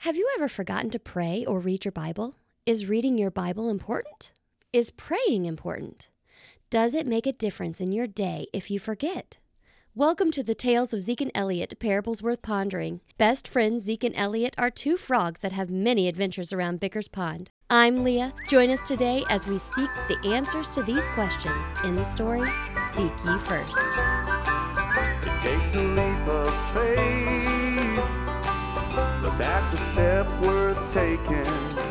Have you ever forgotten to pray or read your Bible? Is reading your Bible important? Is praying important? Does it make a difference in your day if you forget? Welcome to the Tales of Zeke and Elliot, Parables Worth Pondering. Best friends Zeke and Elliot are two frogs that have many adventures around Bicker's Pond. I'm Leah. Join us today as we seek the answers to these questions in the story, Seek Ye First. It takes a leap of faith, but that's a step worth taking.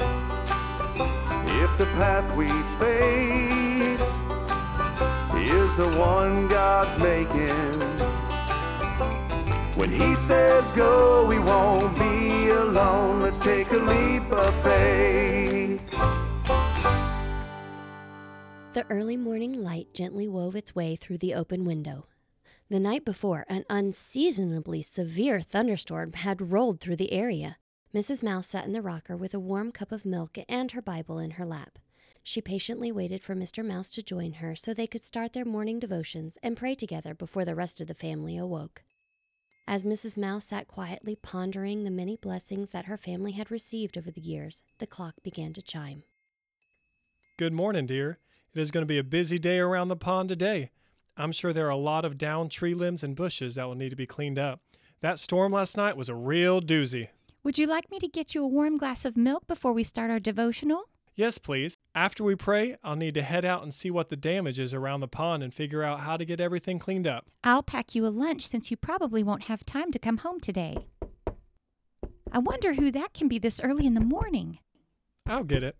If the path we face is the one God's making, when He says go, we won't be alone. Let's take a leap of faith. The early morning light gently wove its way through the open window. The night before, an unseasonably severe thunderstorm had rolled through the area. Mrs. Mouse sat in the rocker with a warm cup of milk and her Bible in her lap. She patiently waited for Mr. Mouse to join her so they could start their morning devotions and pray together before the rest of the family awoke. As Mrs. Mouse sat quietly pondering the many blessings that her family had received over the years, the clock began to chime. Good morning, dear. It is going to be a busy day around the pond today. I'm sure there are a lot of downed tree limbs and bushes that will need to be cleaned up. That storm last night was a real doozy. Would you like me to get you a warm glass of milk before we start our devotional? Yes, please. After we pray, I'll need to head out and see what the damage is around the pond and figure out how to get everything cleaned up. I'll pack you a lunch since you probably won't have time to come home today. I wonder who that can be this early in the morning. I'll get it.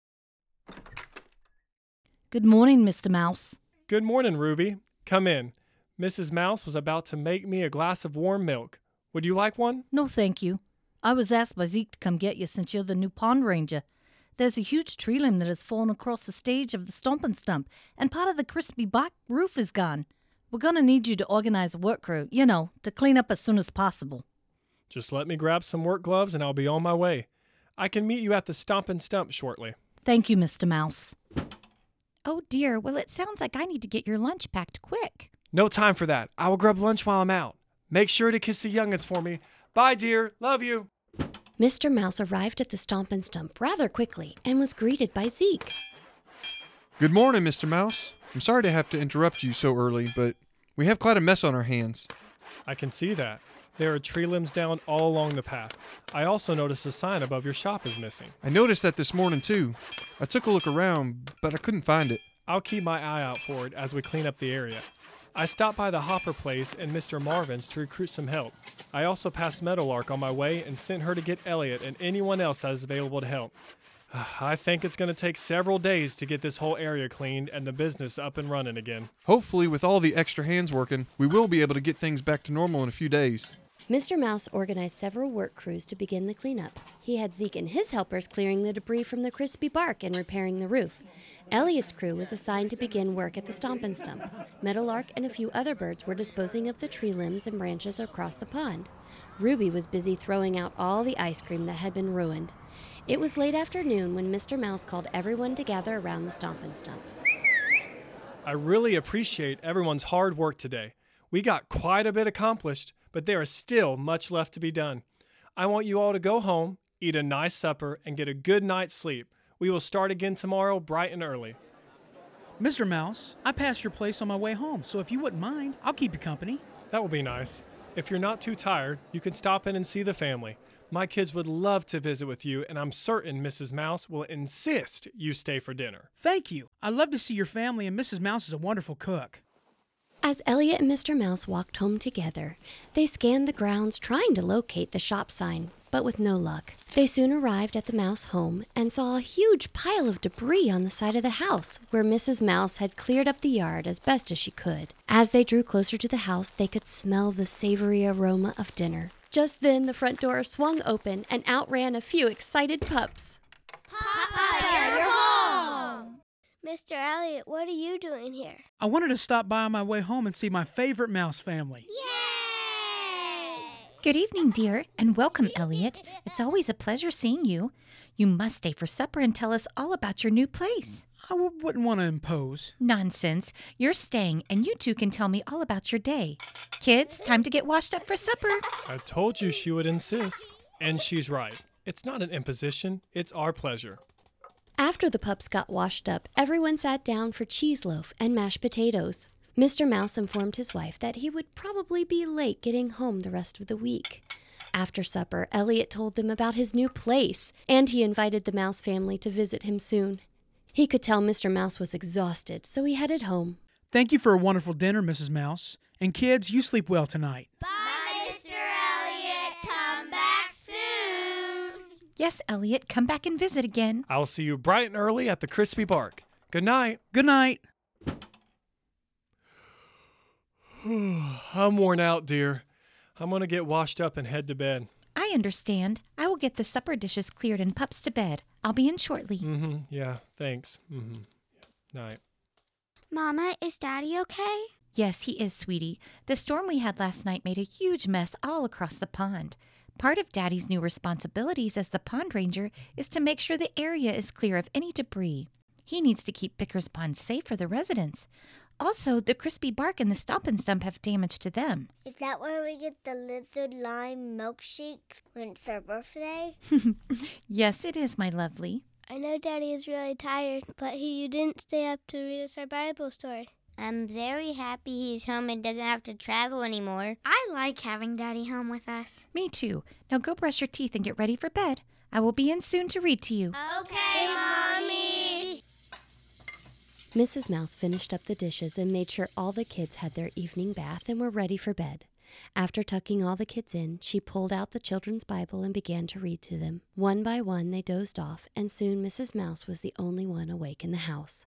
Good morning, Mr. Mouse. Good morning, Ruby. Come in. Mrs. Mouse was about to make me a glass of warm milk. Would you like one? No, thank you. I was asked by Zeke to come get you since you're the new pond ranger. There's a huge tree limb that has fallen across the stage of the Stompin' Stump, and part of the crispy bark roof is gone. We're going to need you to organize a work crew, to clean up as soon as possible. Just let me grab some work gloves and I'll be on my way. I can meet you at the Stompin' Stump shortly. Thank you, Mr. Mouse. Oh dear, well it sounds like I need to get your lunch packed quick. No time for that. I will grab lunch while I'm out. Make sure to kiss the young'uns for me. Bye, dear. Love you. Mr. Mouse arrived at the Stompin' Stump rather quickly and was greeted by Zeke. Good morning, Mr. Mouse. I'm sorry to have to interrupt you so early, but we have quite a mess on our hands. I can see that. There are tree limbs down all along the path. I also noticed a sign above your shop is missing. I noticed that this morning, too. I took a look around, but I couldn't find it. I'll keep my eye out for it as we clean up the area. I stopped by the Hopper place and Mr. Marvin's to recruit some help. I also passed Meadowlark on my way and sent her to get Elliot and anyone else that is available to help. I think it's going to take several days to get this whole area cleaned and the business up and running again. Hopefully, with all the extra hands working, we will be able to get things back to normal in a few days. Mr. Mouse organized several work crews to begin the cleanup. He had Zeke and his helpers clearing the debris from the crispy bark and repairing the roof. Elliot's crew was assigned to begin work at the Stompin' Stump. Meadowlark and a few other birds were disposing of the tree limbs and branches across the pond. Ruby was busy throwing out all the ice cream that had been ruined. It was late afternoon when Mr. Mouse called everyone to gather around the Stompin' Stump. I really appreciate everyone's hard work today. We got quite a bit accomplished, but there is still much left to be done. I want you all to go home, eat a nice supper, and get a good night's sleep. We will start again tomorrow bright and early. Mr. Mouse, I passed your place on my way home, so if you wouldn't mind, I'll keep you company. That will be nice. If you're not too tired, you can stop in and see the family. My kids would love to visit with you, and I'm certain Mrs. Mouse will insist you stay for dinner. Thank you. I love to see your family, and Mrs. Mouse is a wonderful cook. As Elliot and Mr. Mouse walked home together, they scanned the grounds trying to locate the shop sign, but with no luck. They soon arrived at the Mouse home and saw a huge pile of debris on the side of the house where Mrs. Mouse had cleared up the yard as best as she could. As they drew closer to the house, they could smell the savory aroma of dinner. Just then, the front door swung open and out ran a few excited pups. Papa, you're home! Mr. Elliot, what are you doing here? I wanted to stop by on my way home and see my favorite mouse family. Yay! Good evening, dear, and welcome, Elliot. It's always a pleasure seeing you. You must stay for supper and tell us all about your new place. I wouldn't want to impose. Nonsense. You're staying, and you two can tell me all about your day. Kids, time to get washed up for supper. I told you she would insist. And she's right. It's not an imposition, it's our pleasure. After the pups got washed up, everyone sat down for cheese loaf and mashed potatoes. Mr. Mouse informed his wife that he would probably be late getting home the rest of the week. After supper, Elliot told them about his new place, and he invited the Mouse family to visit him soon. He could tell Mr. Mouse was exhausted, so he headed home. Thank you for a wonderful dinner, Mrs. Mouse. And kids, you sleep well tonight. Bye, Mr. Elliot. Come back soon. Yes, Elliot, come back and visit again. I'll see you bright and early at the Crispy Bark. Good night. Good night. I'm worn out, dear. I'm going to get washed up and head to bed. I understand. I will get the supper dishes cleared and pups to bed. I'll be in shortly. Yeah, thanks. Night. Mama, is Daddy okay? Yes, he is, sweetie. The storm we had last night made a huge mess all across the pond. Part of Daddy's new responsibilities as the pond ranger is to make sure the area is clear of any debris. He needs to keep Bicker's Pond safe for the residents. Also, the Crispy Bark and the Stomp and Stump have damage to them. Is that where we get the lizard lime milkshake when it's our birthday? Yes, it is, my lovely. I know Daddy is really tired, but you didn't stay up to read us our Bible story. I'm very happy he's home and doesn't have to travel anymore. I like having Daddy home with us. Me too. Now go brush your teeth and get ready for bed. I will be in soon to read to you. Okay, Mommy. Mrs. Mouse finished up the dishes and made sure all the kids had their evening bath and were ready for bed. After tucking all the kids in, she pulled out the children's Bible and began to read to them. One by one, they dozed off, and soon Mrs. Mouse was the only one awake in the house.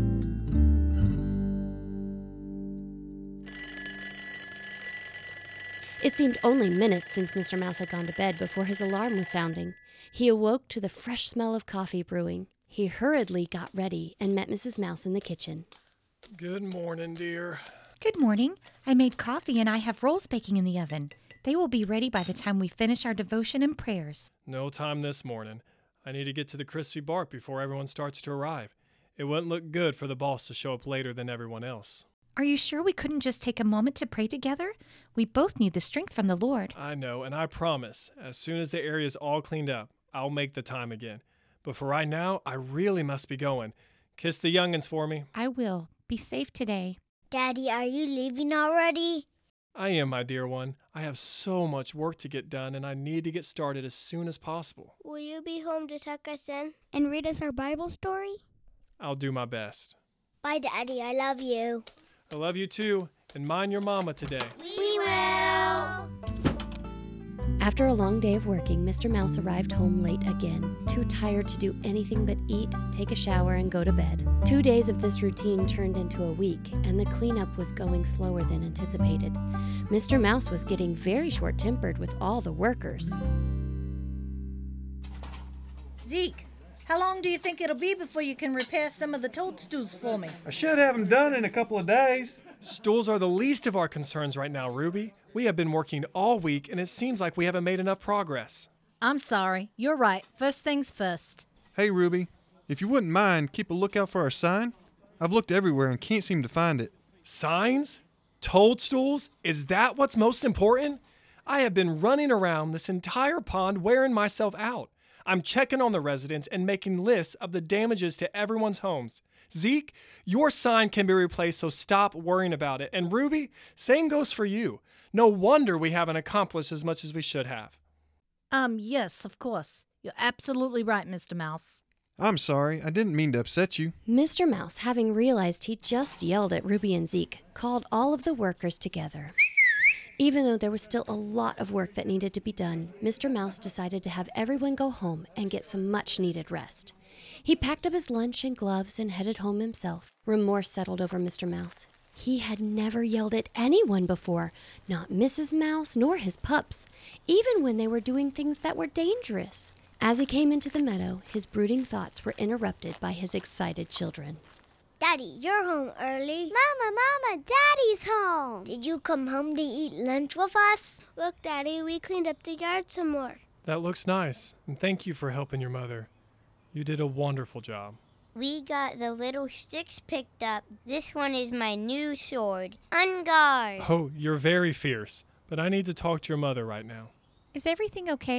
It seemed only minutes since Mr. Mouse had gone to bed before his alarm was sounding. He awoke to the fresh smell of coffee brewing. He hurriedly got ready and met Mrs. Mouse in the kitchen. Good morning, dear. Good morning. I made coffee and I have rolls baking in the oven. They will be ready by the time we finish our devotion and prayers. No time this morning. I need to get to the Crispy Bark before everyone starts to arrive. It wouldn't look good for the boss to show up later than everyone else. Are you sure we couldn't just take a moment to pray together? We both need the strength from the Lord. I know, and I promise, as soon as the area is all cleaned up, I'll make the time again. But for right now, I really must be going. Kiss the youngins for me. I will. Be safe today. Daddy, are you leaving already? I am, my dear one. I have so much work to get done, and I need to get started as soon as possible. Will you be home to tuck us in and read us our Bible story? I'll do my best. Bye, Daddy. I love you. I love you too, and mind your mama today. We will. After a long day of working, Mr. Mouse arrived home late again, too tired to do anything but eat, take a shower, and go to bed. 2 days of this routine turned into a week, and the cleanup was going slower than anticipated. Mr. Mouse was getting very short-tempered with all the workers. Zeke, how long do you think it'll be before you can repair some of the toadstools for me? I should have them done in a couple of days. Stools are the least of our concerns right now, Ruby. We have been working all week, and it seems like we haven't made enough progress. I'm sorry. You're right. First things first. Hey, Ruby, if you wouldn't mind, keep a lookout for our sign. I've looked everywhere and can't seem to find it. Signs? Toadstools? Is that what's most important? I have been running around this entire pond wearing myself out. I'm checking on the residents and making lists of the damages to everyone's homes. Zeke, your sign can be replaced, so stop worrying about it. And Ruby, same goes for you. No wonder we haven't accomplished as much as we should have. Yes, of course. You're absolutely right, Mr. Mouse. I'm sorry, I didn't mean to upset you. Mr. Mouse, having realized he just yelled at Ruby and Zeke, called all of the workers together. Even though there was still a lot of work that needed to be done, Mr. Mouse decided to have everyone go home and get some much-needed rest. He packed up his lunch and gloves and headed home himself. Remorse settled over Mr. Mouse. He had never yelled at anyone before, not Mrs. Mouse nor his pups, even when they were doing things that were dangerous. As he came into the meadow, his brooding thoughts were interrupted by his excited children. Daddy, you're home early. Mama, Daddy's home. Did you come home to eat lunch with us? Look, Daddy, we cleaned up the yard some more. That looks nice, and thank you for helping your mother. You did a wonderful job. We got the little sticks picked up. This one is my new sword. On guard. Oh, you're very fierce, but I need to talk to your mother right now. Is everything okay?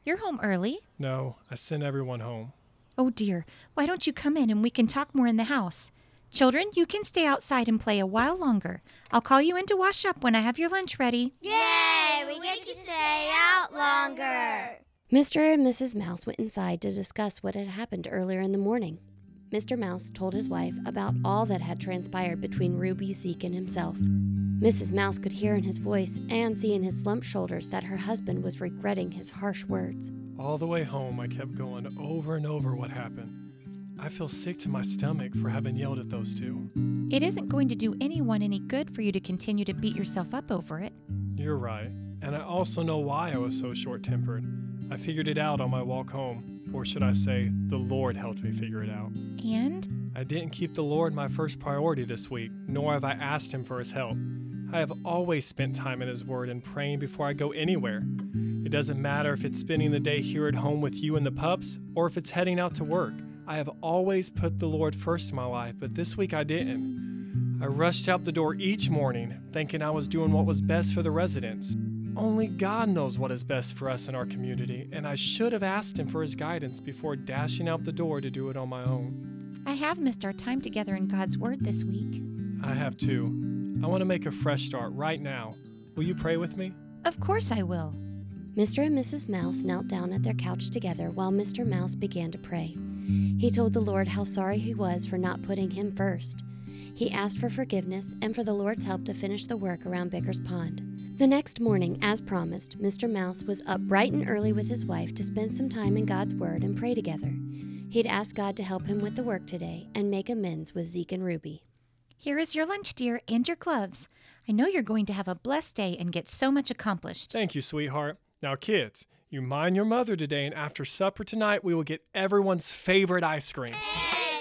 You're home early. No, I sent everyone home. Oh dear, why don't you come in and we can talk more in the house? Children, you can stay outside and play a while longer. I'll call you in to wash up when I have your lunch ready. Yay! We get to stay out longer! Mr. and Mrs. Mouse went inside to discuss what had happened earlier in the morning. Mr. Mouse told his wife about all that had transpired between Ruby, Zeke, and himself. Mrs. Mouse could hear in his voice and see in his slumped shoulders that her husband was regretting his harsh words. All the way home, I kept going over and over what happened. I feel sick to my stomach for having yelled at those two. It isn't going to do anyone any good for you to continue to beat yourself up over it. You're right, and I also know why I was so short-tempered. I figured it out on my walk home, or should I say, the Lord helped me figure it out. And? I didn't keep the Lord my first priority this week, nor have I asked Him for His help. I have always spent time in His Word and praying before I go anywhere. It doesn't matter if it's spending the day here at home with you and the pups, or if it's heading out to work. I have always put the Lord first in my life, but this week I didn't. I rushed out the door each morning, thinking I was doing what was best for the residents. Only God knows what is best for us in our community, and I should have asked Him for His guidance before dashing out the door to do it on my own. I have missed our time together in God's Word this week. I have too. I want to make a fresh start right now. Will you pray with me? Of course I will. Mr. and Mrs. Mouse knelt down at their couch together while Mr. Mouse began to pray. He told the Lord how sorry he was for not putting him first. He asked for forgiveness and for the Lord's help to finish the work around Bicker's Pond. The next morning, as promised, Mr. Mouse was up bright and early with his wife to spend some time in God's Word and pray together. He'd asked God to help him with the work today and make amends with Zeke and Ruby. Here is your lunch, dear, and your gloves. I know you're going to have a blessed day and get so much accomplished. Thank you, sweetheart. Now, kids, you mind your mother today, and after supper tonight, we will get everyone's favorite ice cream. Hey,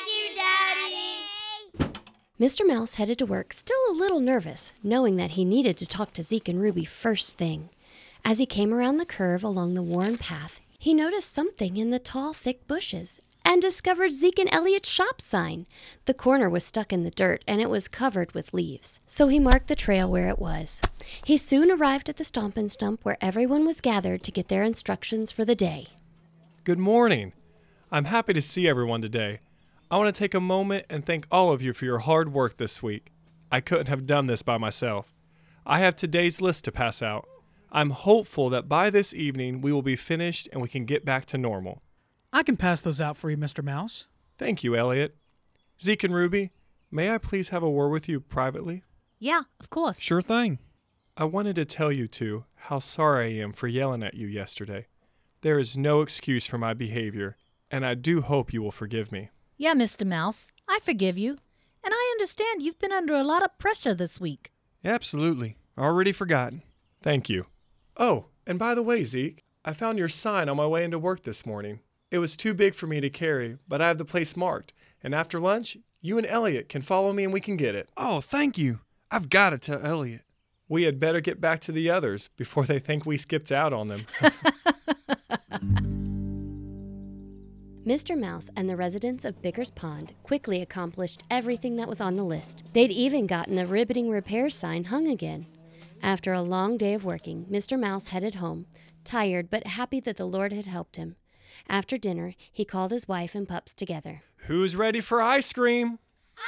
thank you, Daddy! Mr. Mouse headed to work, still a little nervous, knowing that he needed to talk to Zeke and Ruby first thing. As he came around the curve along the worn path, he noticed something in the tall, thick bushes and discovered Zeke and Elliot's shop sign. The corner was stuck in the dirt, and it was covered with leaves. So he marked the trail where it was. He soon arrived at the Stompin' Stump where everyone was gathered to get their instructions for the day. Good morning. I'm happy to see everyone today. I want to take a moment and thank all of you for your hard work this week. I couldn't have done this by myself. I have today's list to pass out. I'm hopeful that by this evening we will be finished and we can get back to normal. I can pass those out for you, Mr. Mouse. Thank you, Elliot. Zeke and Ruby, may I please have a word with you privately? Yeah, of course. Sure thing. I wanted to tell you two how sorry I am for yelling at you yesterday. There is no excuse for my behavior, and I do hope you will forgive me. Yeah, Mr. Mouse, I forgive you. And I understand you've been under a lot of pressure this week. Absolutely. Already forgotten. Thank you. Oh, and by the way, Zeke, I found your sign on my way into work this morning. It was too big for me to carry, but I have the place marked, and after lunch, you and Elliot can follow me and we can get it. Oh, thank you. I've got to tell Elliot. We had better get back to the others before they think we skipped out on them. Mr. Mouse and the residents of Bicker's Pond quickly accomplished everything that was on the list. They'd even gotten the riveting repair sign hung again. After a long day of working, Mr. Mouse headed home, tired but happy that the Lord had helped him. After dinner, he called his wife and pups together. Who's ready for ice cream?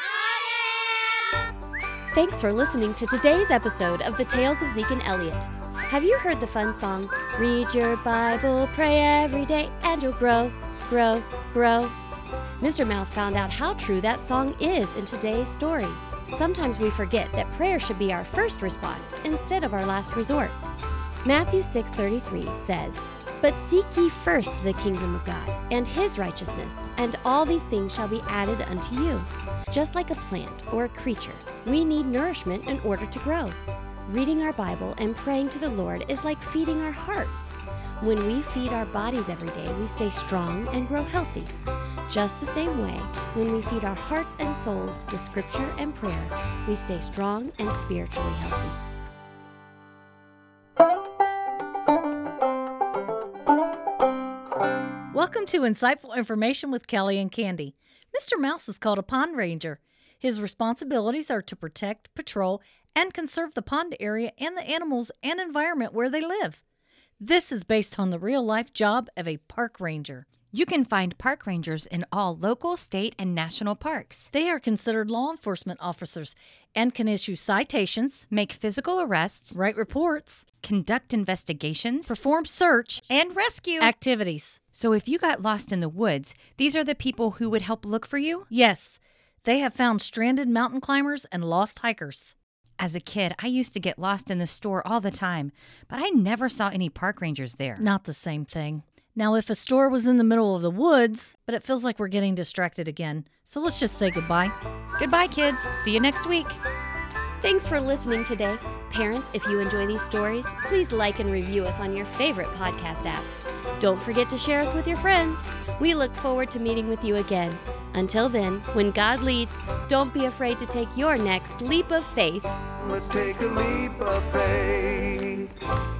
Thanks for listening to today's episode of The Tales of Zeke and Elliot. Have you heard the fun song, Read Your Bible, Pray Every Day, and You'll Grow, Grow, Grow? Mr. Mouse found out how true that song is in today's story. Sometimes we forget that prayer should be our first response instead of our last resort. Matthew 6:33 says, "But seek ye first the kingdom of God and His righteousness, and all these things shall be added unto you." Just like a plant or a creature, we need nourishment in order to grow. Reading our Bible and praying to the Lord is like feeding our hearts. When we feed our bodies every day, we stay strong and grow healthy. Just the same way, when we feed our hearts and souls with scripture and prayer, we stay strong and spiritually healthy. Welcome to Insightful Information with Kelly and Candy. Mr. Mouse is called a pond ranger. His responsibilities are to protect, patrol, and conserve the pond area and the animals and environment where they live. This is based on the real-life job of a park ranger. You can find park rangers in all local, state, and national parks. They are considered law enforcement officers and can issue citations, Make physical arrests, write reports, conduct investigations, perform search and rescue activities. So if you got lost in the woods, these are the people who would help look for you? Yes, they have found stranded mountain climbers and lost hikers. As a kid, I used to get lost in the store all the time, but I never saw any park rangers there. Not the same thing. Now, if a store was in the middle of the woods, but it feels like we're getting distracted again, so let's just say goodbye. Goodbye, kids. See you next week. Thanks for listening today. Parents, if you enjoy these stories, please like and review us on your favorite podcast app. Don't forget to share us with your friends. We look forward to meeting with you again. Until then, when God leads, don't be afraid to take your next leap of faith. Let's take a leap of faith.